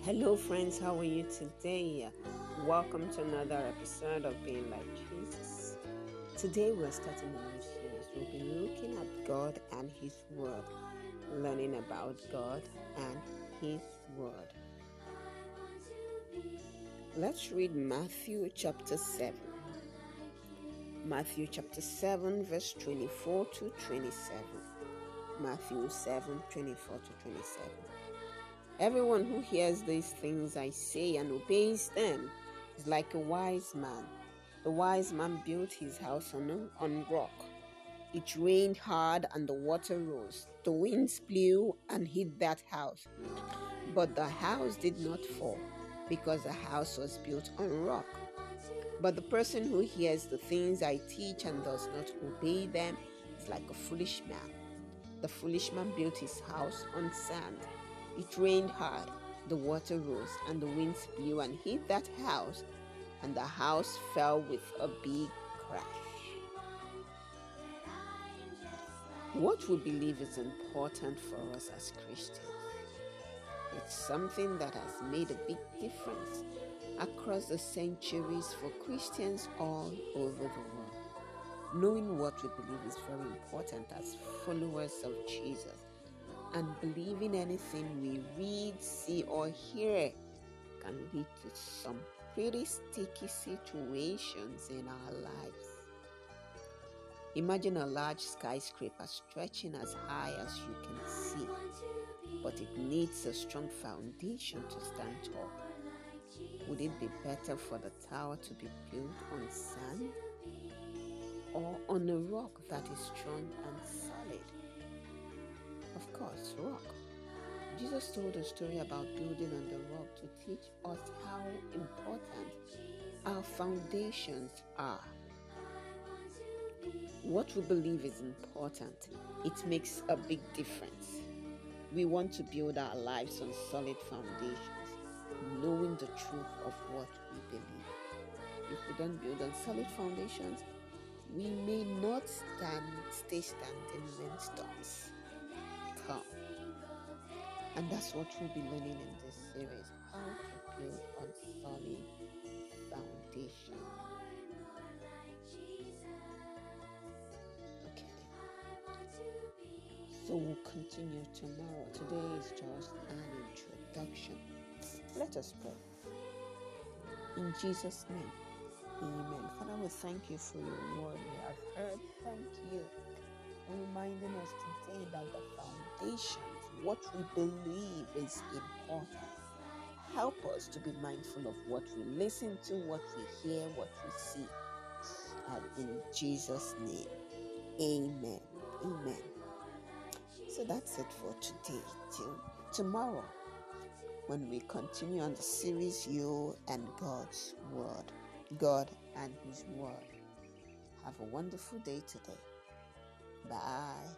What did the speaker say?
Hello, friends, how are you today? Welcome to another episode of Being Like Jesus. Today, we're starting a new series. We'll be looking at God and His Word, learning about God and His Word. Let's read Matthew chapter 7. Matthew chapter 7, verse 24 to 27. Matthew 7, 24 to 27. Everyone who hears these things I say and obeys them is like a wise man. The wise man built his house on rock. It rained hard and the water rose. The winds blew and hit that house. But the house did not fall because the house was built on rock. But the person who hears the things I teach and does not obey them is like a foolish man. The foolish man built his house on sand. It rained hard, the water rose, and the winds blew and hit that house, and the house fell with a big crash. What we believe is important for us as Christians. It's something that has made a big difference across the centuries for Christians all over the world. Knowing what we believe is very important as followers of Jesus. And believing anything we read, see, or hear can lead to some pretty sticky situations in our lives. Imagine a large skyscraper stretching as high as you can see, but it needs a strong foundation to stand tall. Would it be better for the tower to be built on sand or on a rock that is strong and solid? Of course, rock. Jesus told a story about building on the rock to teach us how important our foundations are. What we believe is important. It makes a big difference. We want to build our lives on solid foundations, knowing the truth of what we believe. If we don't build on solid foundations, we may not stay standing when storms come. And that's what we'll be learning in this series, how to build on solid foundation. Okay. So we'll continue tomorrow. Today is just an introduction. Let us pray. In Jesus' name, amen. Father, we thank you for your word we have heard. Thank you for reminding us today that the foundations, what we believe is important. Help us to be mindful of what we listen to, what we hear, what we see. And in Jesus' name, amen. Amen. So that's it for today. Till tomorrow, when we continue on the series, You and God's Word. God and His Word. Have a wonderful day today. Bye.